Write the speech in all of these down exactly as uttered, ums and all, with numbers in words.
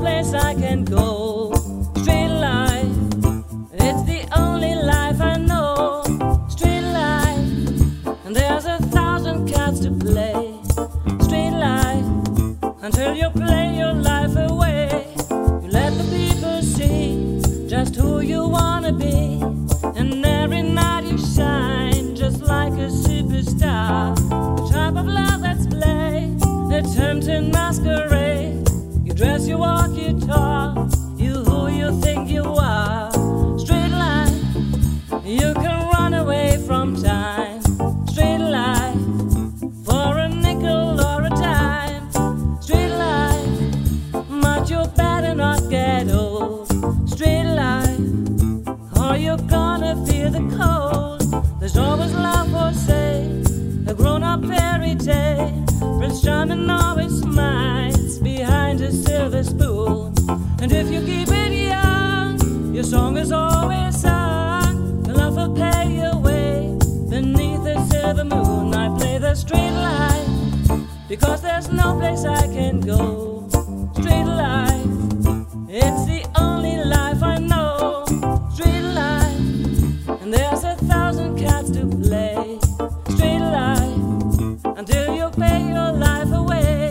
place I can go. Street life, it's the only life I know. Street life, and there's a thousand cards to play. Street life, until you play your life away. You let the people see just who you wanna be, and every night you shine just like a superstar. The type of love that's played, the tempting masquerade. You dress, you walk, you talk, you who you think you are. Street life, you can run away from time. Street life, for a nickel or a dime. Street life, but you better not get old. Street life, or you're gonna feel the cold. There's always love for sale, a grown-up fairy tale. Prince Charming always smiles behind a silver spoon. And if you keep it young, your song is always sung. The love will pay your way beneath the silver moon. I play the street life because there's no place I can go. Street life, it's the only life I know. Street life, and there's a thousand cards to play. Street life, until you pay your life away.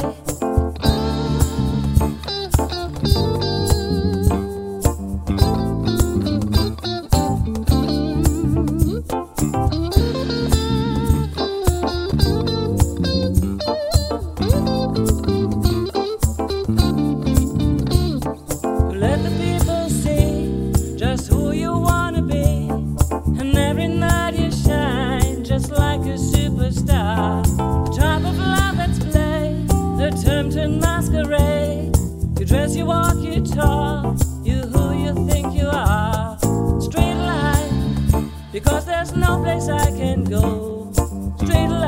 You let the people see just who you wanna be, and every night you shine just like a superstar. The type of love that's played, the tempting masquerade. You dress, you walk, you talk, you who you think you are. Street life, because there's no place I can go. Street life,